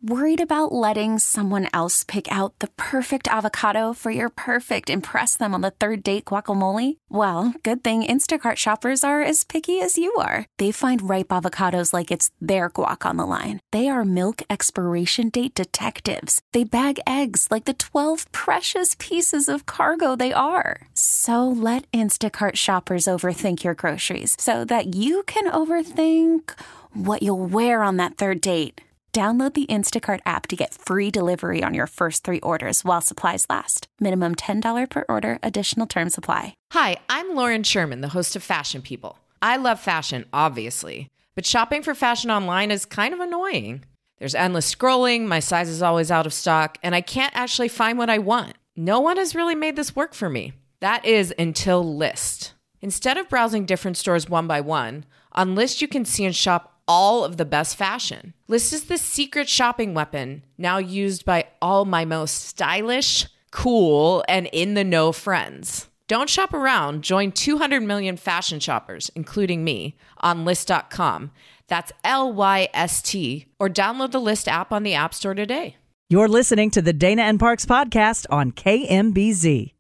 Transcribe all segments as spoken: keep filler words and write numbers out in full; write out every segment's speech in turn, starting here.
Worried about letting someone else pick out the perfect avocado for your perfect impress them on the third date guacamole? Well, good thing Instacart shoppers are as picky as you are. They find ripe avocados like it's their guac on the line. They are milk expiration date detectives. They bag eggs like the twelve precious pieces of cargo they are. So let Instacart shoppers overthink your groceries so that you can overthink what you'll wear on that third date. Download the Instacart app to get free delivery on your first three orders while supplies last. Minimum ten dollars per order. Additional terms apply. Hi, I'm Lauren Sherman, the host of Fashion People. I love fashion, obviously, but shopping for fashion online is kind of annoying. There's endless scrolling, my size is always out of stock, and I can't actually find what I want. No one has really made this work for me. That is until Lyst. Instead of browsing different stores one by one, on Lyst you can see and shop all of the best fashion. Lyst is the secret shopping weapon now used by all my most stylish, cool, and in-the-know friends. Don't shop around. Join two hundred million fashion shoppers, including me, on Lyst dot com. That's L Y S T. Or download the Lyst app on the App Store today. You're listening to the Dana and Parks podcast on K M B Z.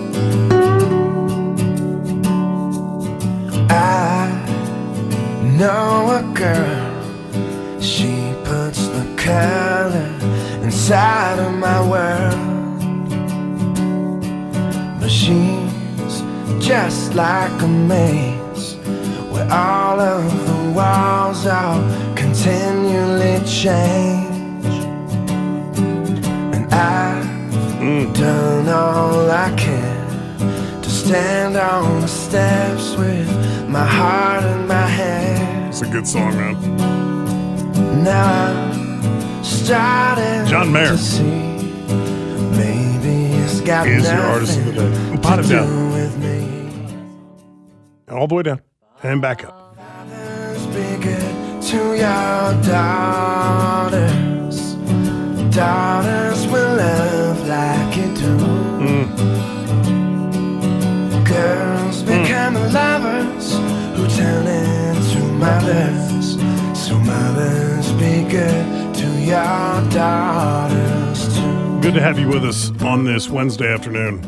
I know a girl, she puts the color inside of my world, but she's just like a maze where all of the walls are continually change, and I've mm. done all I can to stand on the steps with my heart in my hand. It's a good song, man. Now I'm starting John Mayer. to see maybe it's got He is your artist of the day. Pot it to down. do with me. All the way down. And back up. Fathers, be good to your daughters. Daughters will love like you do. Mm. Girls become mm. lovers who turn into mothers. So mothers, be good to your daughters too. Good to have you with us on this Wednesday afternoon.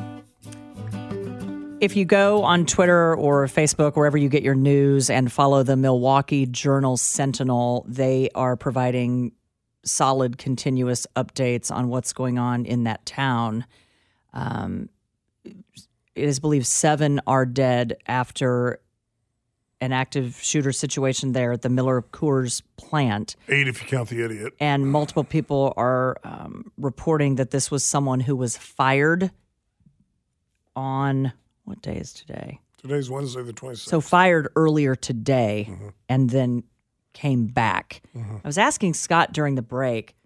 If you go on Twitter or Facebook, wherever you get your news, and follow the Milwaukee Journal Sentinel, they are providing solid, continuous updates on what's going on in that town. Um, it is believed seven are dead after an active shooter situation there at the Miller Coors plant. Eight if you count the idiot. And multiple people are um, reporting that this was someone who was fired on, what day is today? Today's Wednesday the twenty-sixth. So fired earlier today mm-hmm. and then came back. Mm-hmm. I was asking Scott during the break,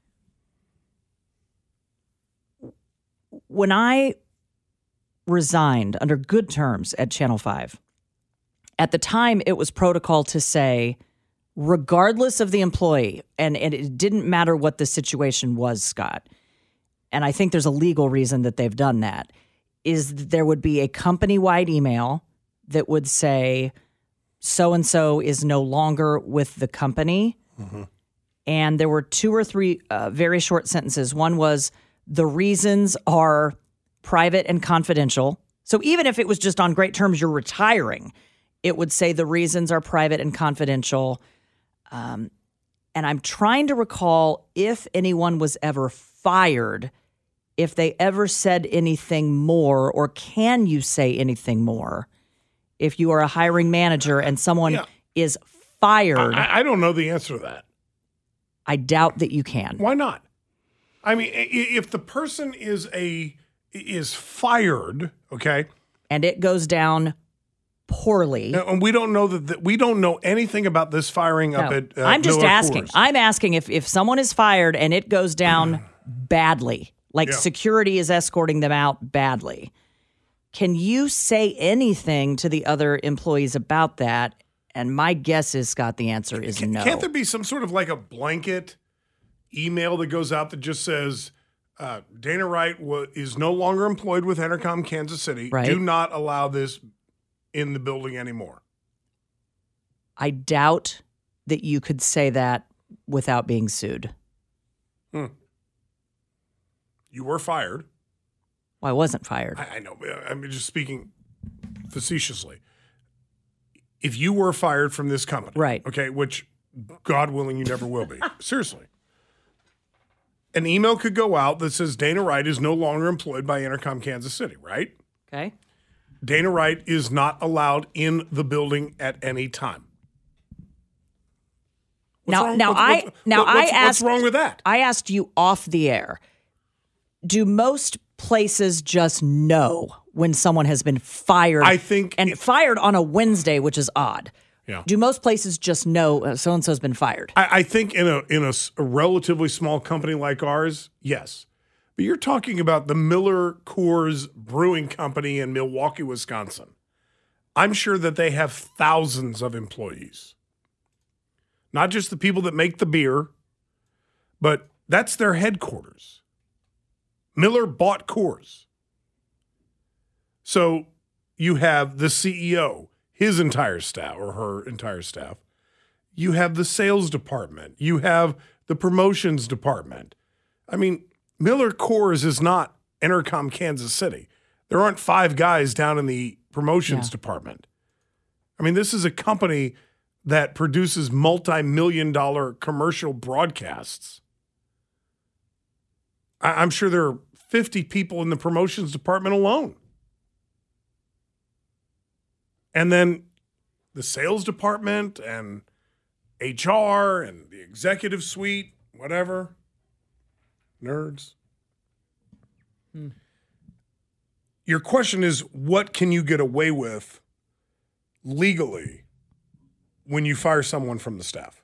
when I resigned under good terms at Channel five, at the time it was protocol to say, regardless of the employee, and, and it didn't matter what the situation was, Scott, and I think there's a legal reason that they've done that, is that there would be a company-wide email that would say, so-and-so is no longer with the company. Mm-hmm. And there were two or three uh, very short sentences. One was, the reasons are private and confidential. So even if it was just on great terms, you're retiring, it would say the reasons are private and confidential. Um, and I'm trying to recall if anyone was ever fired, if they ever said anything more, or can you say anything more if you are a hiring manager and someone yeah. is fired? I, I don't know the answer to that. I doubt that you can. Why not? I mean, if the person is a is fired, okay, and it goes down poorly, and we don't know that, that we don't know anything about this firing no, up at. Uh, I'm just Miller asking. Coors. I'm asking if if someone is fired and it goes down badly, like yeah. security is escorting them out badly, can you say anything to the other employees about that? And my guess is, Scott, the answer is Can, no. Can't there be some sort of like a blanket email that goes out that just says, uh, Dana Wright w- is no longer employed with Entercom Kansas City. Right. Do not allow this in the building anymore. I doubt that you could say that without being sued. Hmm. You were fired. Well, I wasn't fired. I, I know. I'm just speaking facetiously. If you were fired from this company, Right. okay, which God willing you never will be, seriously, an email could go out that says Dana Wright is no longer employed by Intercom Kansas City, right? Okay. Dana Wright is not allowed in the building at any time. What's Now, wrong- now what's- I what's- now what's, I what's asked. wrong with that? I asked you off the air. Do most places just know when someone has been fired? I think and it- fired on a Wednesday, which is odd. Yeah. Do most places just know so and so's been fired? I, I think in a in a, s- a relatively small company like ours, yes. But you're talking about the Miller Coors Brewing Company in Milwaukee, Wisconsin. I'm sure that they have thousands of employees. Not just the people that make the beer, but that's their headquarters. Miller bought Coors. So you have the C E O, his entire staff or her entire staff. You have the sales department. You have the promotions department. I mean, Miller Coors is not Intercom Kansas City. There aren't five guys down in the promotions Yeah. department. I mean, this is a company that produces multi-million dollar commercial broadcasts. I- I'm sure there are fifty people in the promotions department alone. And then the sales department and H R and the executive suite, whatever. Nerds. Hmm. Your question is, what can you get away with legally when you fire someone from the staff?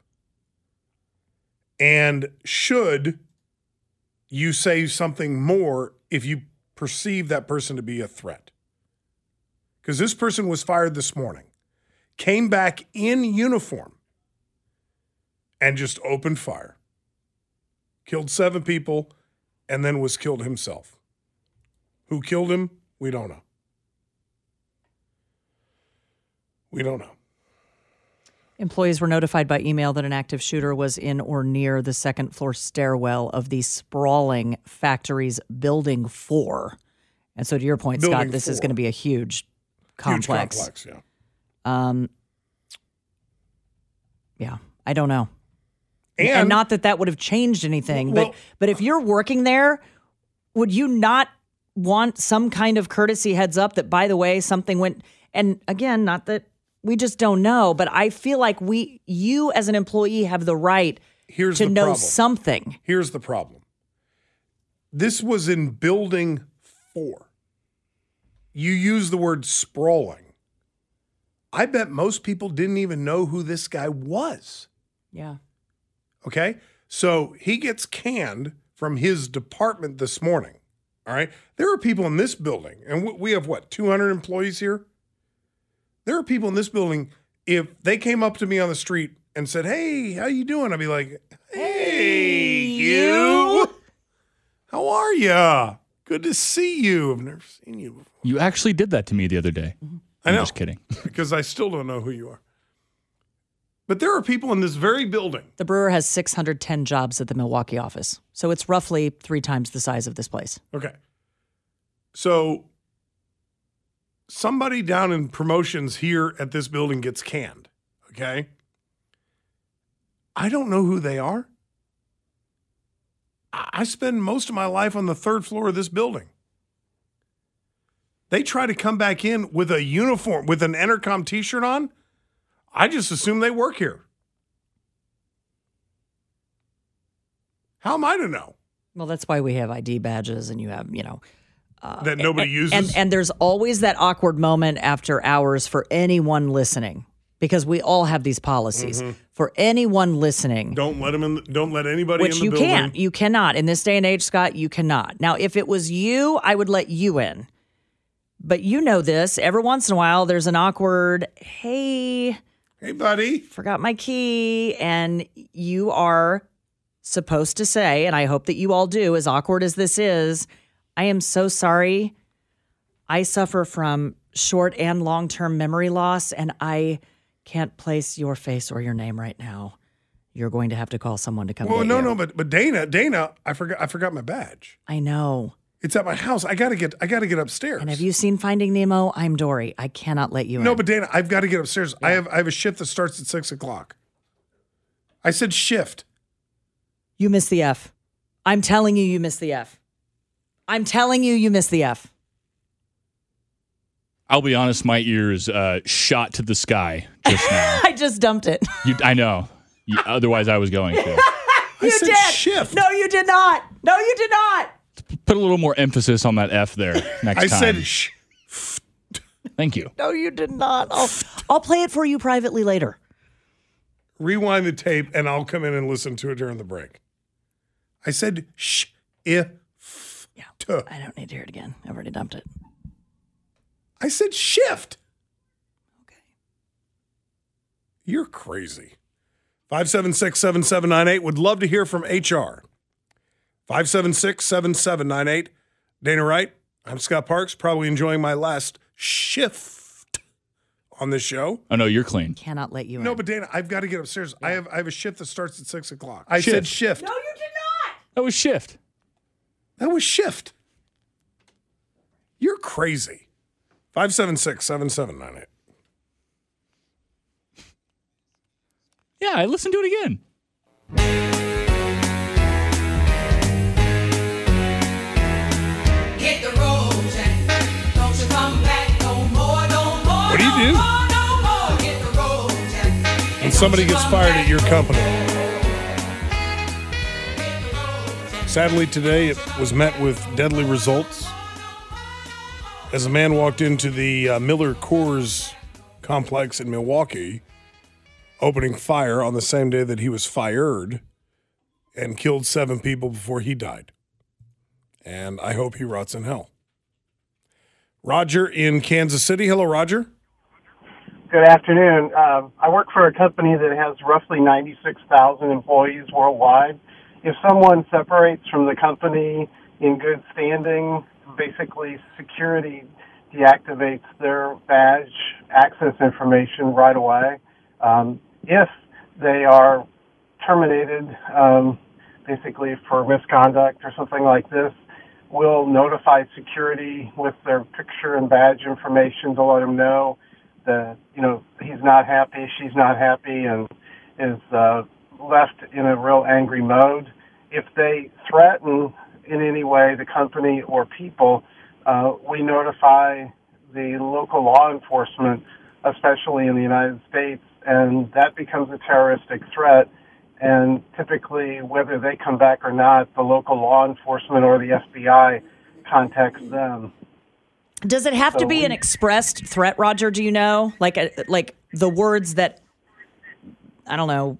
And should you say something more if you perceive that person to be a threat? Because this person was fired this morning, came back in uniform, and just opened fire. Killed seven people, and then was killed himself. Who killed him? We don't know. We don't know. Employees were notified by email that an active shooter was in or near the second floor stairwell of the sprawling factory's building four. And so to your point, Building Scott, this is four. going to be a huge complex. Huge complex, yeah. Um, yeah, I don't know. And, And, not that that would have changed anything, Well- but but if you're working there, would you not want some kind of courtesy heads up that, by the way, something went? And again, not that we just don't know, but I feel like we, you as an employee, have the right here's to the know problem. something. Here's the problem. This was in building four. You use the word sprawling. I bet most people didn't even know who this guy was. Yeah. Okay? So he gets canned from his department this morning. All right? There are people in this building, and we- we have what, two hundred employees here? There are people in this building, if they came up to me on the street and said, "Hey, how you doing?" I'd be like, "Hey, you. How are ya? Good to see you. I've never seen you before." You actually did that to me the other day. I I'm know. just kidding. Because I still don't know who you are. But there are people in this very building. The brewer has six hundred ten jobs at the Milwaukee office. So it's roughly three times the size of this place. Okay. So somebody down in promotions here at this building gets canned. Okay. I don't know who they are. I I spend most of my life on the third floor of this building. They try to come back in with a uniform, with an Intercom t-shirt on. I just assume they work here. How am I to know Well, that's why we have I D badges and you have, you know. that nobody uses? And, and there's always that awkward moment after hours for anyone listening, because we all have these policies. For anyone listening, don't let them in. Don't let anybody which in the you building. can't. You cannot. In this day and age, Scott, you cannot. Now, if it was you, I would let you in. But you know this. Every once in a while, there's an awkward, hey, Hey, buddy. forgot my key. And you are supposed to say, and I hope that you all do, as awkward as this is, I am so sorry. I suffer from short and long-term memory loss, and I can't place your face or your name right now. You're going to have to call someone to come Well, get no, you. no, but but Dana, Dana, I forgot I forgot my badge. I know. It's at my house. I gotta get I gotta get upstairs. And have you seen Finding Nemo? I'm Dory. I cannot let you No, in. but Dana, I've got to get upstairs. I have I have a shift that starts at six o'clock. I said shift. You missed the F. I'm telling you, you missed the F. I'm telling you, you missed the F. I'll be honest, my ears uh, shot to the sky just now. I just dumped it. You, I know. You, otherwise, I was going to. I You said did. shift. No, you did not. No, you did not. Put a little more emphasis on that F there next I time. said sh. Thank you. No, you did not. I'll, I'll play it for you privately later. Rewind the tape, and I'll come in and listen to it during the break. I said sh. If. Yeah. Tuh. I don't need to hear it again. I've already dumped it. I said shift. Okay. You're crazy. five seven six, seven seven nine eight. Would love to hear from H R. five seven six, seven seven nine eight. Dana Wright, I'm Scott Parks, probably enjoying my last shift on this show. Oh, no, you're clean. Cannot let you in. No, but Dana, I've got to get upstairs. I have I have a shift that starts at six o'clock. I Shift. said shift. No, you did not. That was shift. That was shift. You're crazy. five seven six, seven seven nine eight. Yeah, I listened to it again. Hit the road, Jack. Don't you come back no more, no more. What do you no do? More, no more. Hit the road, Jack. When somebody gets fired at your company. Sadly, today it was met with deadly results as a man walked into the uh, Miller Coors complex in Milwaukee, opening fire on the same day that he was fired, and killed seven people before he died. And I hope he rots in hell. Roger in Kansas City. Hello, Roger. Good afternoon. Uh, I work for a company that has roughly ninety-six thousand employees worldwide. If someone separates from the company in good standing, basically security deactivates their badge access information right away. Um, if they are terminated, um, basically for misconduct or something like this, we'll notify security with their picture and badge information to let them know that, you know, he's not happy, she's not happy, and is uh, left in a real angry mode. If they threaten in any way the company or people, uh, we notify the local law enforcement, especially in the United States, and that becomes a terroristic threat. And typically, whether they come back or not, the local law enforcement or the F B I contacts them. Does it have So to be we- an expressed threat, Roger? Do you know? Like, a, like the words that, I don't know.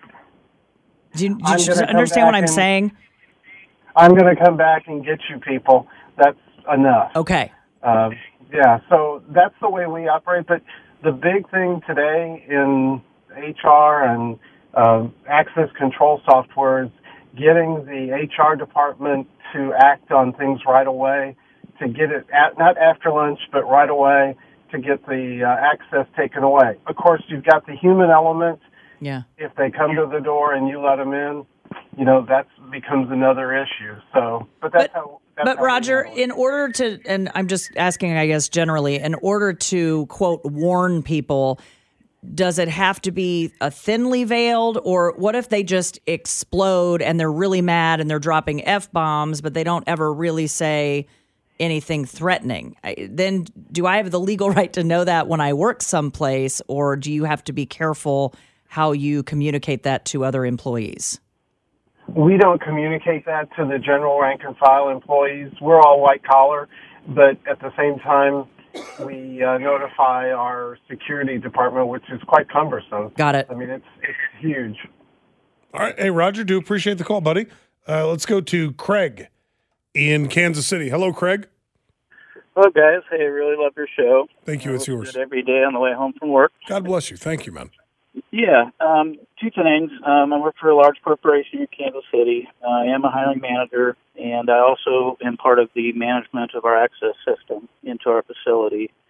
Do you, do I'm you gonna come understand what back I'm and- saying? I'm going to come back and get you people. That's enough. Okay. Um, yeah, so that's the way we operate. But the big thing today in H R and um, access control software is getting the H R department to act on things right away, to get it at, not after lunch, but right away, to get the uh, access taken away. Of course, you've got the human element. Yeah. If they come to the door and you let them in, you know, that becomes another issue. So, but that's But- how. That's But how we Roger, handle it. in order to, and I'm just asking, I guess, generally, in order to, quote, warn people, does it have to be a thinly veiled, or what if they just explode and they're really mad and they're dropping F-bombs, but they don't ever really say anything threatening? I, then do I have the legal right to know that when I work someplace, or do you have to be careful how you communicate that to other employees? We don't communicate that to the general rank and file employees. We're all white collar, but at the same time, we uh, notify our security department, which is quite cumbersome. Got it. I mean, it's it's huge. All right. Hey, Roger, do appreciate the call, buddy. Uh, let's go to Craig in Kansas City. Hello, Craig. Hello, guys. Hey, I really love your show. Thank you. I It's listen to yours. it every day on the way home from work. God bless you. Thank you, man. Yeah, um, two things. Um, I work for a large corporation in Kansas City. Uh, I am a hiring manager, and I also am part of the management of our access system into our facility.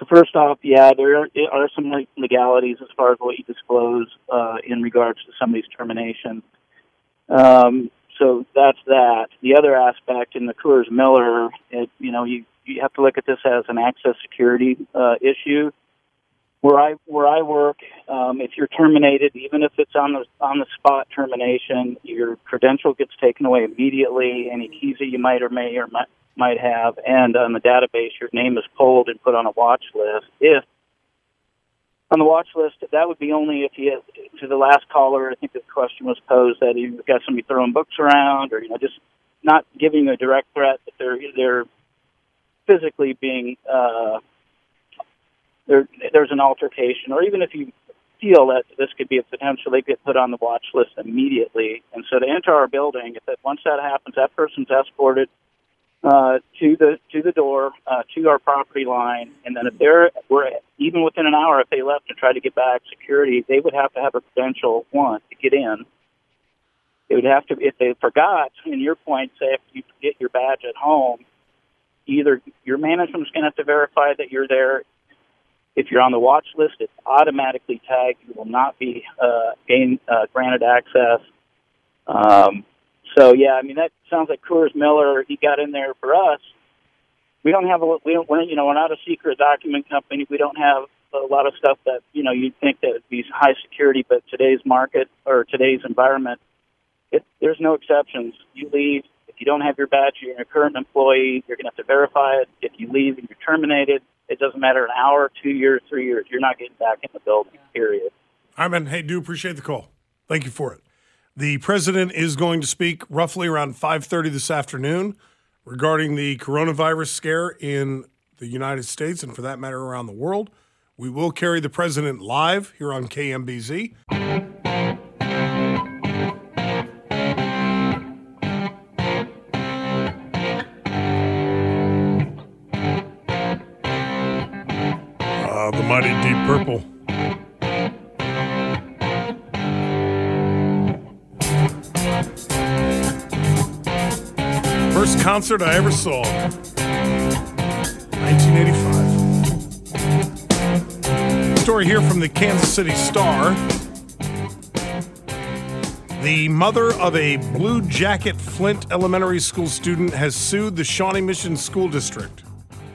So first off, yeah, there are, are some legalities as far as what you disclose uh, in regards to somebody's termination. Um, so that's that. The other aspect in the Coors Miller, it, you know, you, you have to look at this as an access security uh, issue. Where I where I work, um, if you're terminated, even if it's on the on the spot termination, your credential gets taken away immediately. Any keys that you might or may or might, might have, and on the database, your name is pulled and put on a watch list. If on the watch list, that would be only if you, to the last caller, I think the question was posed that you've got somebody throwing books around, or you know, just not giving a direct threat, but they're they're physically being. Uh, There, there's an altercation, or even if you feel that this could be a potential, they get put on the watch list immediately. And so to enter our building, if that, once that happens, that person's escorted uh, to the to the door, uh, to our property line, and then if they're were even within an hour, if they left and tried to get back, security, they would have to have a credential one to get in. It would have to, if they forgot. In your point, say if you forget your badge at home, either your management's going to have to verify that you're there. If you're on the watch list, it's automatically tagged. You will not be uh, gain, uh, granted access. Um, so, yeah, I mean, that sounds like Coors Miller. He got in there for us. We don't have a, we don't, we're, you know, we're not a secret document company. We don't have a lot of stuff that, you know, you'd think that would be high security, but today's market or today's environment, it, there's no exceptions. You leave. If you don't have your badge, you're a current employee. You're going to have to verify it. If you leave and you're terminated, it doesn't matter an hour, two years, three years. You're not getting back in the building, period. I mean, hey, do appreciate the call. Thank you for it. The president is going to speak roughly around five thirty this afternoon regarding the coronavirus scare in the United States and, for that matter, around the world. We will carry the president live here on K M B Z. Uh, the mighty Deep Purple. First concert I ever saw, nineteen eighty-five. Story here from the Kansas City Star. The mother of a Blue Jacket Flint Elementary School student has sued the Shawnee Mission School District,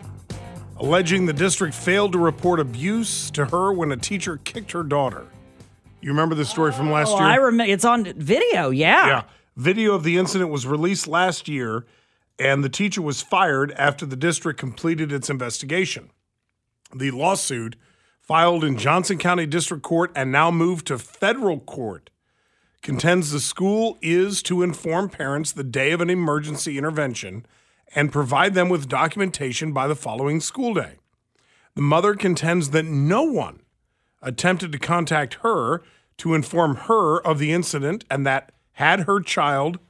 alleging the district failed to report abuse to her when a teacher kicked her daughter. You remember the story from last Oh, year? I remember. It's on video. Yeah. Yeah. Video of the incident was released last year, and the teacher was fired after the district completed its investigation. The lawsuit, filed in Johnson County District Court and now moved to federal court, contends the school is to inform parents the day of an emergency intervention and provide them with documentation by the following school day. The mother contends that no one attempted to contact her to inform her of the incident and that had her child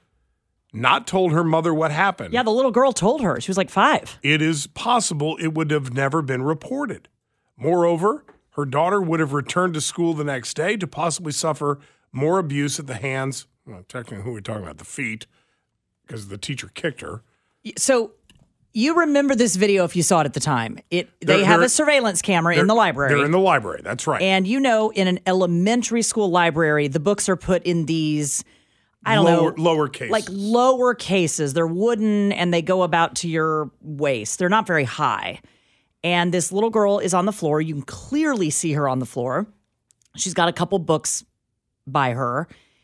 not told her mother what happened, Yeah, the little girl told her. She was like five. it is possible it would have never been reported. Moreover, her daughter would have returned to school the next day to possibly suffer more abuse at the hands, well, technically who are we talking about, the feet, because the teacher kicked her. So you remember this video if you saw it at the time. It They They're- have they're- a surveillance camera in the library. They're in the library, that's right. And you know, in an elementary school library, the books are put in these, I don't lower, know, lower case. like lower cases. They're wooden and they go about to your waist. They're not very high. And this little girl is on the floor. You can clearly see her on the floor. She's got a couple books by her.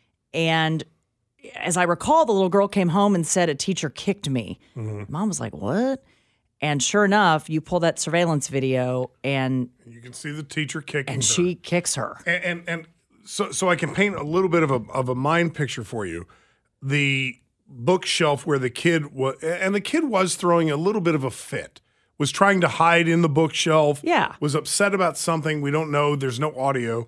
And as I recall, the little girl came home and said, a teacher kicked me. Mhm. Mom was like, what? And sure enough, you pull that surveillance video and You can see the teacher kicking and her. she kicks her. And, and and so so I can paint a little bit of a of a mind picture for you. The bookshelf where the kid was, and the kid was throwing a little bit of a fit, was trying to hide in the bookshelf. Yeah. Was upset about something. We don't know. There's no audio.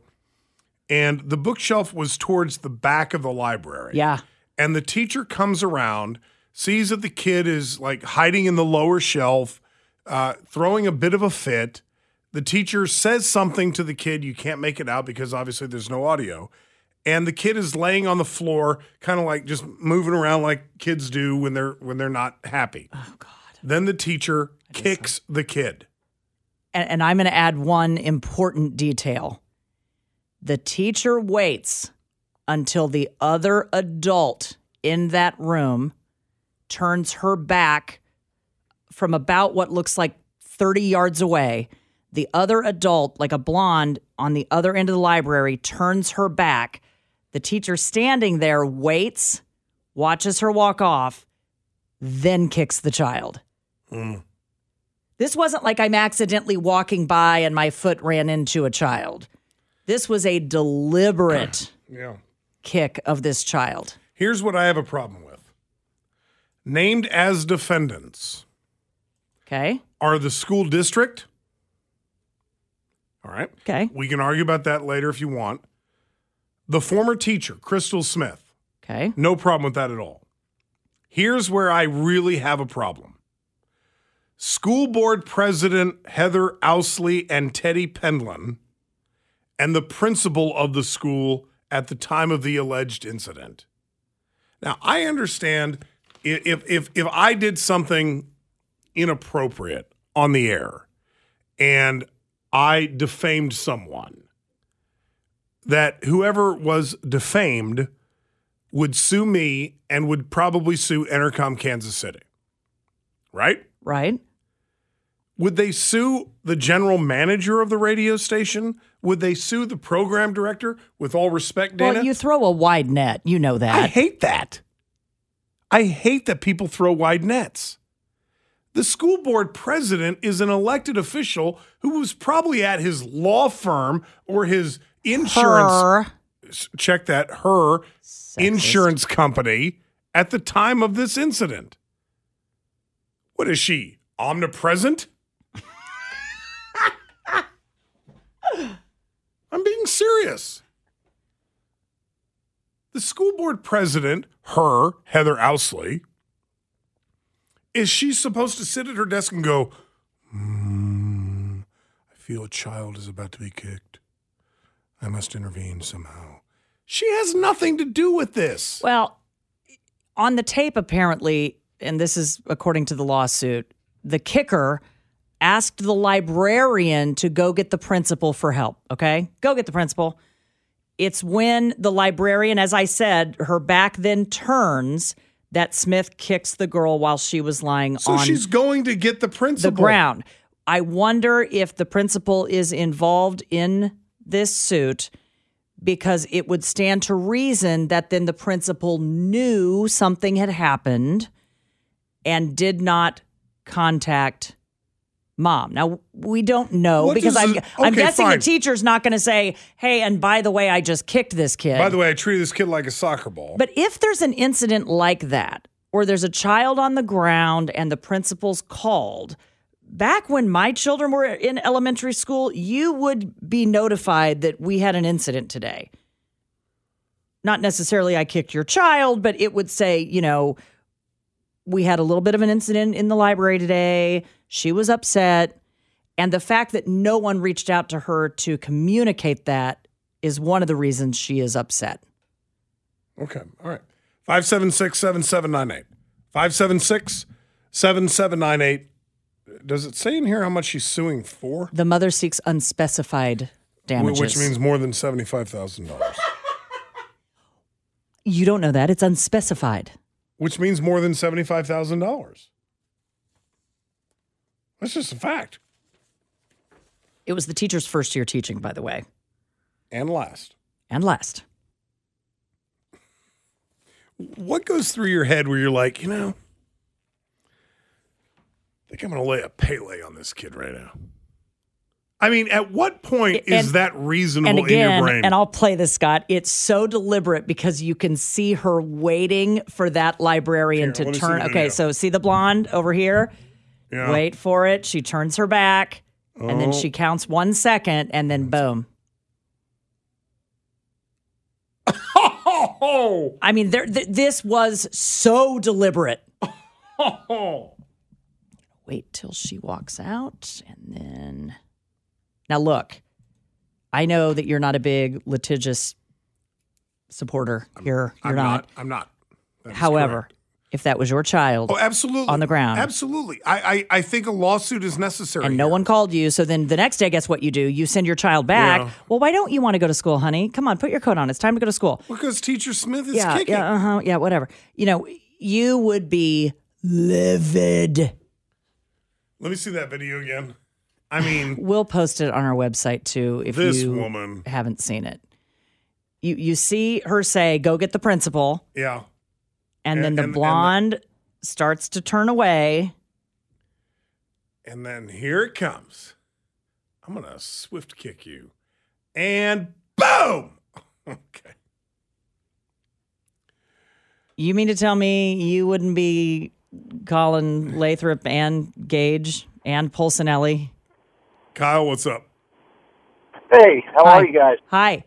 And the bookshelf was towards the back of the library. Yeah. And the teacher comes around, sees that the kid is like hiding in the lower shelf, uh, throwing a bit of a fit. The teacher says something to the kid. You can't make it out because obviously there's no audio. And the kid is laying on the floor, kind of like just moving around like kids do when they're when they're not happy. Oh, God. Then the teacher kicks the kid. and, and I'm going to add one important detail. The teacher waits until the other adult in that room turns her back from about what looks like thirty yards away. The other adult, like a blonde on the other end of the library, turns her back. The teacher standing there waits, watches her walk off, then kicks the child. Mm. This wasn't like I'm accidentally walking by and my foot ran into a child. This was a deliberate Yeah. kick of this child. Here's what I have a problem with. Named as defendants Okay. are the school district. All right. Okay. We can argue about that later if you want. The former teacher, Crystal Smith. Okay. No problem with that at all. Here's where I really have a problem. School board president Heather Ousley and Teddy Pendlin and the principal of the school at the time of the alleged incident. Now, I understand if if if I did something inappropriate on the air and I defamed someone, that whoever was defamed would sue me and would probably sue Entercom Kansas City. Right? Right. Would they sue the general manager of the radio station? Would they sue the program director? With all respect, Dana? Well, you throw a wide net. You know that. I hate that. I hate that people throw wide nets. The school board president is an elected official who was probably at his law firm or his insurance. Her. Check that. Her Sexist. insurance company at the time of this incident. What is she? Omnipresent? I'm being serious. The school board president, her, Heather Ousley, is she supposed to sit at her desk and go, hmm, I feel a child is about to be kicked. I must intervene somehow. She has nothing to do with this. Well, on the tape, apparently, and this is according to the lawsuit, the kicker asked the librarian to go get the principal for help, okay? Go get the principal. It's when the librarian, as I said, her back then turns, that Smith kicks the girl while she was lying So on she's going to get the the principal. ground. I wonder if the principal is involved in this suit, because it would stand to reason that then the principal knew something had happened and did not contact mom. Now, we don't know What because does I'm, the- I'm okay, guessing fine. the teacher's not going to say, hey, and by the way, I just kicked this kid. By the way, I treated this kid like a soccer ball. But if there's an incident like that, or there's a child on the ground and the principal's called, back when my children were in elementary school, you would be notified that we had an incident today. Not necessarily I kicked your child, but it would say, you know, we had a little bit of an incident in the library today. She was upset. And the fact that no one reached out to her to communicate that is one of the reasons she is upset. Okay. All right. five seven six, seven seven nine eight. five seven six, seven seven nine eight. Does it say in here how much she's suing for? The mother seeks unspecified damages. Which means more than seventy-five thousand dollars. You don't know that. It's unspecified. Which means more than seventy-five thousand dollars. That's just a fact. It was the teacher's first year teaching, by the way. And last. And last. What goes through your head where you're like, you know, I think I'm going to lay a Pele on this kid right now? I mean, at what point And- is that reasonable And in again, your brain? and I'll play this, Scott. It's so deliberate because you can see her waiting for that librarian Here, let to me see turn. the Okay, video. so see the blonde over here? Yeah. Wait for it. She turns her back, and then Oh. she counts one second, and then boom. Oh, I mean, there, th- this was so deliberate. oh. Wait till she walks out, and then... Now, look, I know that you're not a big litigious supporter here. You're I'm not. not. I'm not. That is However, correct. if that was your child Oh, absolutely. on the ground. Absolutely. I, I, I think a lawsuit is necessary. and no here. one called you. So then the next day, guess what you do? You send your child back. Yeah. Well, why don't you want to go to school, honey? Come on, put your coat on. It's time to go to school. Because Teacher Smith is yeah, kicking. yeah, uh-huh, yeah, whatever. You know, you would be livid. Let me see that video again. I mean, We'll post it on our website too if this you woman. haven't seen it. You you see her say, "Go get the principal," Yeah. and, And- then the and- and- blonde starts to turn away. And then here it comes. I'm going to swift kick you. And boom. Okay. You mean to tell me you wouldn't be calling Lathrop and Gage and Polsinelli? Kyle, what's up? Hey, how Hi. are you guys? Hi.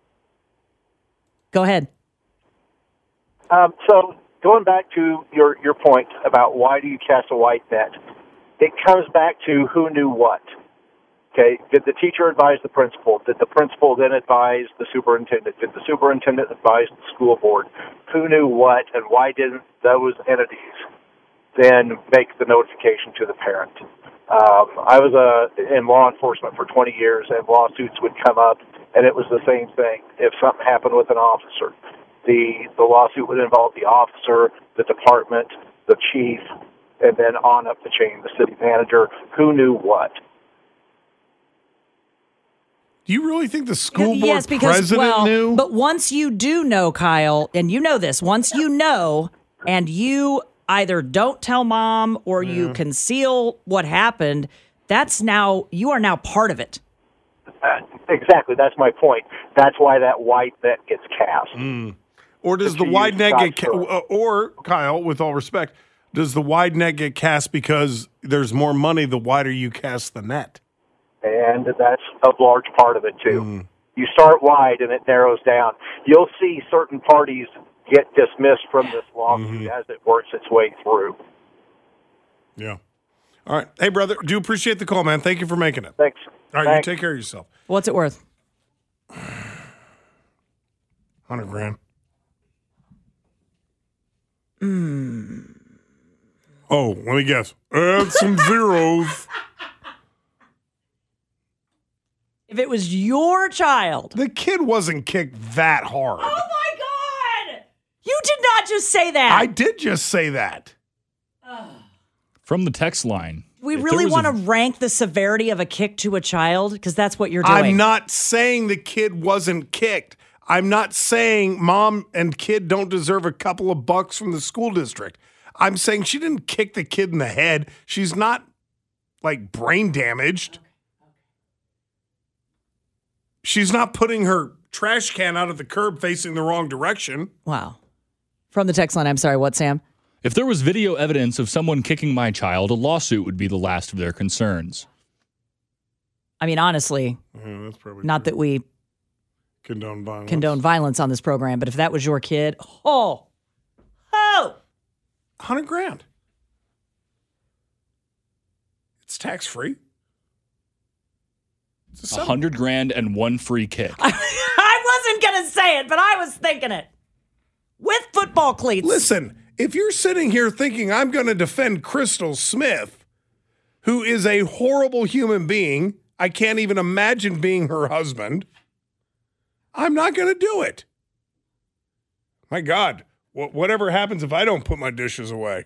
Go ahead. Um, so going back to your, your point about why do you cast a white net, it comes back to who knew what. Okay, did the teacher advise the principal? Did the principal then advise the superintendent? Did the superintendent advise the school board? Who knew what, and why didn't those entities then make the notification to the parent? Um, I was uh, in law enforcement for twenty years, and lawsuits would come up, and it was the same thing. If something happened with an officer, the the lawsuit would involve the officer, the department, the chief, and then on up the chain, the city manager. Who knew what? Do you really think the school board yes, because, president well, knew? But once you do know, Kyle, and you know this, once you know and you either don't tell mom or you conceal what happened, that's now, you are now part of it. Uh, exactly. That's my point. That's why that white net gets cast. Or does But the you wide use net Scott get ca- Stewart. uh, or Kyle, with all respect, does the wide net get cast because there's more money the wider you cast the net? And that's a large part of it, too. You start wide and it narrows down. You'll see certain parties get dismissed from this lawsuit as it works its way through. Yeah. All right. Hey, brother, do appreciate the call, man. Thank you for making it. Thanks. All right, Thanks. you take care of yourself. What's it worth? Hundred grand. Oh, let me guess. Add some zeros. If it was your child. The kid wasn't kicked that hard. Oh my God! You did not just say that. I did just say that. From the text line. we if there really was want a- to rank the severity of a kick to a child because that's what you're doing. I'm not saying the kid wasn't kicked. I'm not saying mom and kid don't deserve a couple of bucks from the school district. I'm saying she didn't kick the kid in the head. She's not like brain damaged. She's not putting her trash can out of the curb facing the wrong direction. Wow. From the text line, I'm sorry, what, Sam? If there was video evidence of someone kicking my child, a lawsuit would be the last of their concerns. I mean, honestly, Yeah, that's probably not that we condone violence. condone violence on this program, but if that was your kid, oh, oh, Hundred grand. It's tax free. It's a A settlement. hundred grand and one free kick. I wasn't going to say it, but I was thinking it. With football cleats. Listen, if you're sitting here thinking I'm going to defend Crystal Smith, who is a horrible human being, I can't even imagine being her husband, I'm not going to do it. My God, wh- whatever happens if I don't put my dishes away?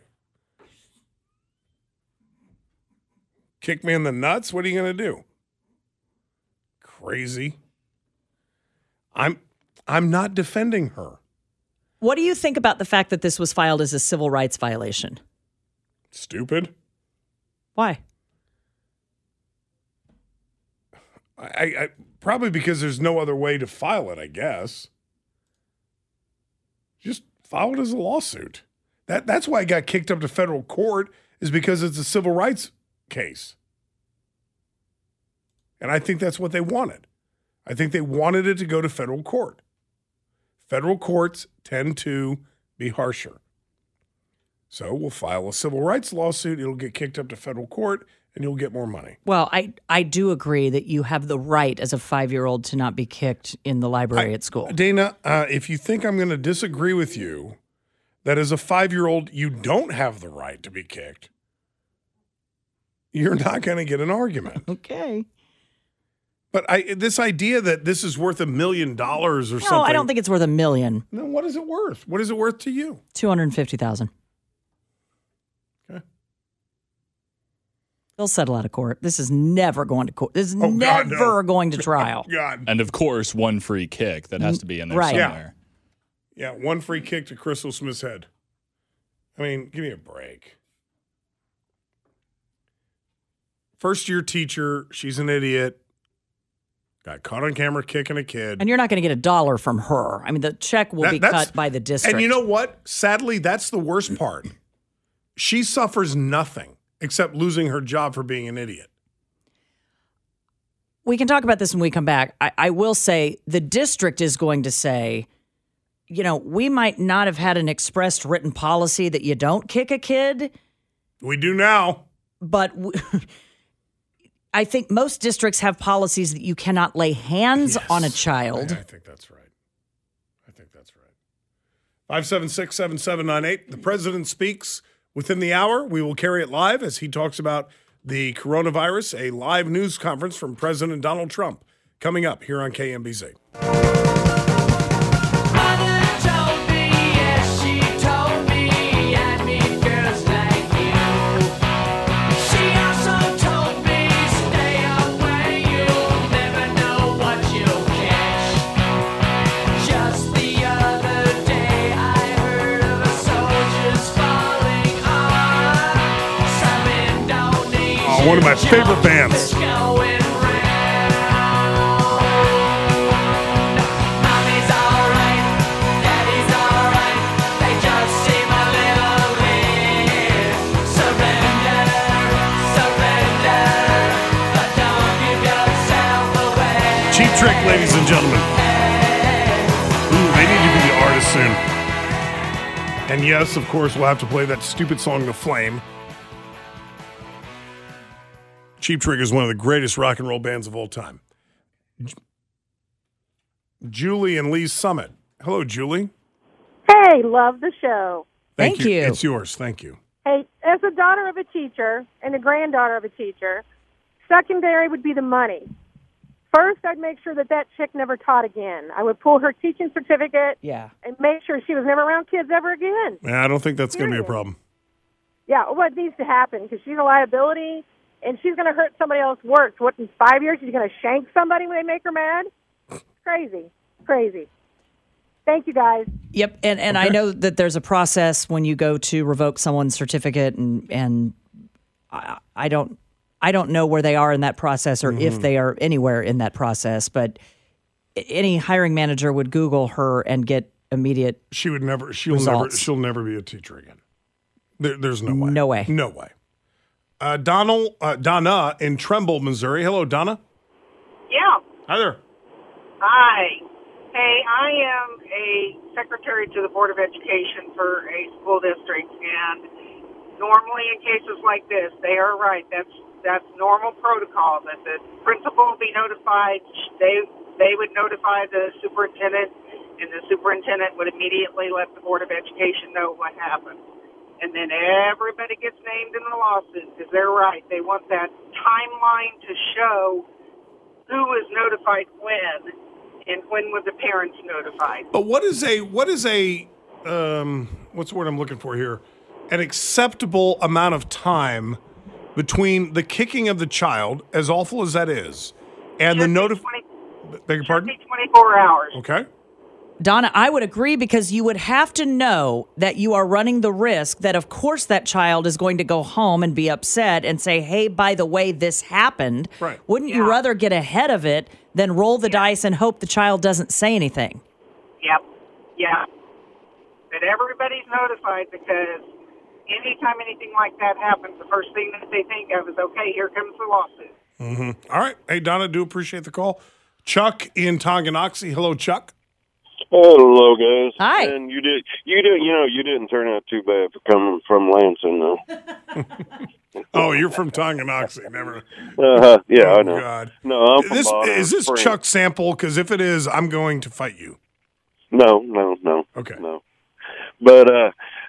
Kick me in the nuts? What are you going to do? Crazy. I'm I'm not defending her. What do you think about the fact that this was filed as a civil rights violation? Stupid. Why? I, I probably because there's no other way to file it, I guess. Just file it as a lawsuit. That that's why it got kicked up to federal court, is because it's a civil rights case. And I think that's what they wanted. I think they wanted it to go to federal court. Federal courts tend to be harsher. So we'll file a civil rights lawsuit. It'll get kicked up to federal court, and you'll get more money. Well, I, I do agree that you have the right as a five-year-old to not be kicked in the library I- at school. Dana, uh, if you think I'm going to disagree with you, that as a five-year-old, you don't have the right to be kicked, you're not going to get an argument. Okay. But I, this idea that this is worth a million dollars or No, something. I don't think it's worth a million. No, what is it worth? What is it worth to you? two hundred fifty thousand dollars. Okay. They'll settle out of court. This is never going to court. This is Oh, God, never no. going to trial. God. And of course, one free kick that has to be in there Right. somewhere. Yeah, one free kick to Crystal Smith's head. I mean, give me a break. First year teacher, she's an idiot. Got caught on camera kicking a kid. And you're not going to get a dollar from her. I mean, the check will That- be that's- cut by the district. And you know what? Sadly, that's the worst part. She suffers nothing except losing her job for being an idiot. We can talk about this when we come back. I, I will say the district is going to say, you know, we might not have had an expressed written policy that you don't kick a kid, We do now. but w- I think most districts have policies that you cannot lay hands Yes. on a child. I think that's right. I think that's right. five seven six, seven seven nine eight. The president speaks within the hour. We will carry it live as he talks about the coronavirus, a live news conference from President Donald Trump coming up here on K M B Z. One of my favorite bands. Cheap Trick, ladies and gentlemen. Ooh, they need to be the artist soon. And yes, of course, we'll have to play that stupid song, The Flame. Cheap Trick is one of the greatest rock and roll bands of all time. J- Julie and Lee's Summit. Hello, Julie. Hey, love the show. Thank you. It's yours. Thank you. Hey, as a daughter of a teacher and a granddaughter of a teacher, secondary would be the money. First, I'd make sure that that chick never taught again. I would pull her teaching certificate Yeah. and make sure she was never around kids ever again. Yeah, I don't think that's going to be a Period. problem. Yeah, what needs to happen, because she's a liability, and she's going to hurt somebody else's work. What, in five years she's going to shank somebody when they make her mad? Crazy. Crazy. Thank you, guys. Yep, and, and I know that there's a process when you go to revoke someone's certificate, and and I, I don't I don't know where they are in that process or if they are anywhere in that process. But any hiring manager would Google her and get immediate. She would never. She'll Results. never. She'll never be a teacher again. There, there's no way. No way. No way. Uh, Donald, uh, Donna in Trumbull, Missouri. Hello, Donna. Yeah. Hi there. Hi. Hey, I am a secretary to the Board of Education for a school district, and normally in cases like this, they are right. That's that's normal protocol. That the principal will be notified. They they would notify the superintendent, and the superintendent would immediately let the Board of Education know what happened. And then everybody gets named in the lawsuit because they're right. They want that timeline to show who was notified when. And when were the parents notified? But what is a what is a um, what's the word I'm looking for here? An acceptable amount of time between the kicking of the child, as awful as that is, and the notif. Beg your pardon? twenty-four hours. Okay. Donna, I would agree because you would have to know that you are running the risk that, of course, that child is going to go home and be upset and say, hey, by the way, this happened. Right. Wouldn't you Yeah. rather get ahead of it than roll the dice and hope the child doesn't say anything? Yep. Yeah. That everybody's notified because anytime anything like that happens, the first thing that they think of is, okay, here comes the lawsuit. Mm-hmm. All right. Hey, Donna, do appreciate the call. Chuck in Tonganoxie. Hello, Chuck. Hello, guys. Hi. And you did, you did, you know, you didn't turn out too bad for coming from Lansing, though. Oh, you're from Tonganoxie. Never. Uh, yeah, Oh, I know. God. No, I'm from This, Bonner is this Springs. Chuck Sample? Because if it is, I'm going to fight you. No, no, no. Okay. No. But uh,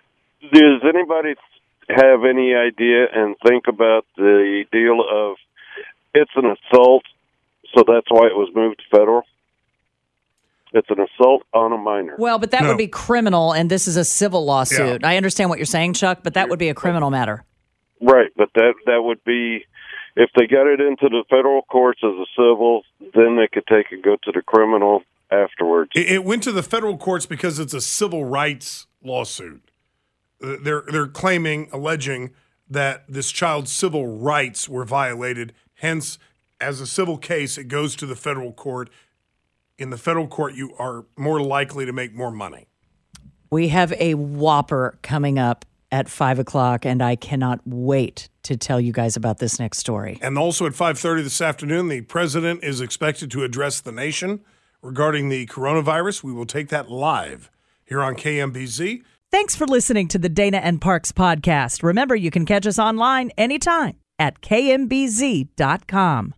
does anybody have any idea and think about the deal of it's an assault, so that's why it was moved to federal? It's an assault on a minor. Well, but that No. would be criminal, and this is a civil lawsuit. Yeah. I understand what you're saying, Chuck, but that would be a criminal matter. Right, but that that would be, if they got it into the federal courts as a civil, then they could take it, go to the criminal afterwards. It, it went to the federal courts because it's a civil rights lawsuit. Uh, They're they're claiming, alleging that this child's civil rights were violated. Hence, as a civil case, it goes to the federal court. In the federal court, you are more likely to make more money. We have a whopper coming up at five o'clock, and I cannot wait to tell you guys about this next story. And also at five thirty this afternoon, the president is expected to address the nation regarding the coronavirus. We will take that live here on K M B Z. Thanks for listening to the Dana and Parks podcast. Remember, you can catch us online anytime at K M B Z dot com.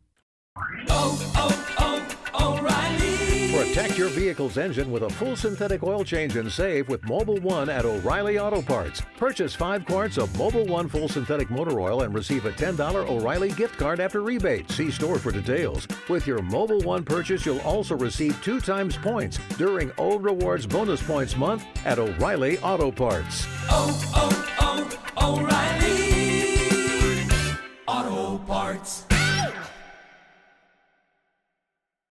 Protect your vehicle's engine with a full synthetic oil change and save with Mobile One at O'Reilly Auto Parts. Purchase five quarts of Mobile One full synthetic motor oil and receive a ten dollars O'Reilly gift card after rebate. See store for details. With your Mobile One purchase, you'll also receive two times points during O Rewards Bonus Points Month at O'Reilly Auto Parts. Oh, oh, oh, O'Reilly Auto Parts.